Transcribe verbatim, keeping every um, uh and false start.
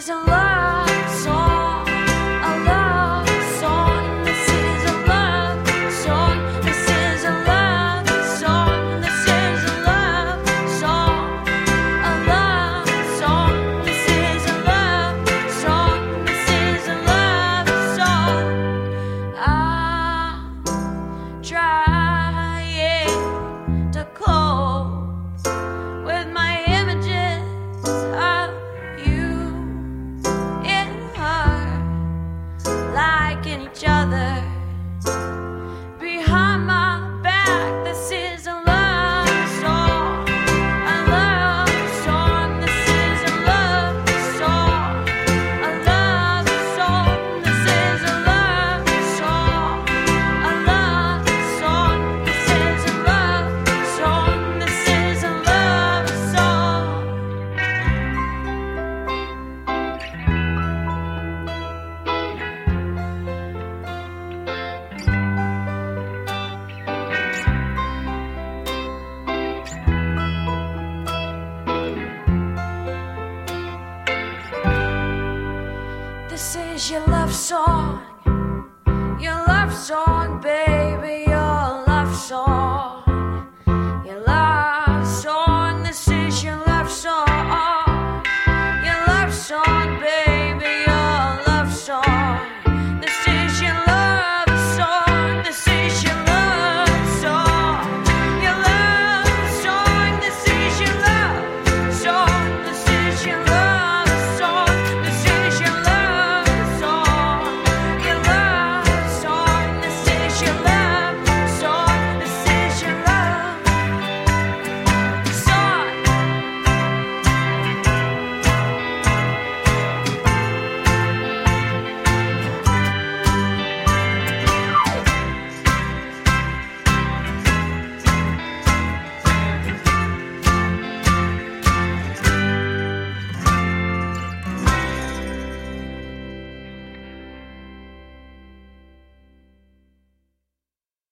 is a love song, a love song. This is a love song. This is a love song. This is a love song, a love song. This is a love song. This is a love song. I'm trying to cope with my images of you in her, liking each other behind my back. This is a love song, a love song. This is a love song, a love song. This is a love song, a love song. This is a love song. This is a love song. This is your love song.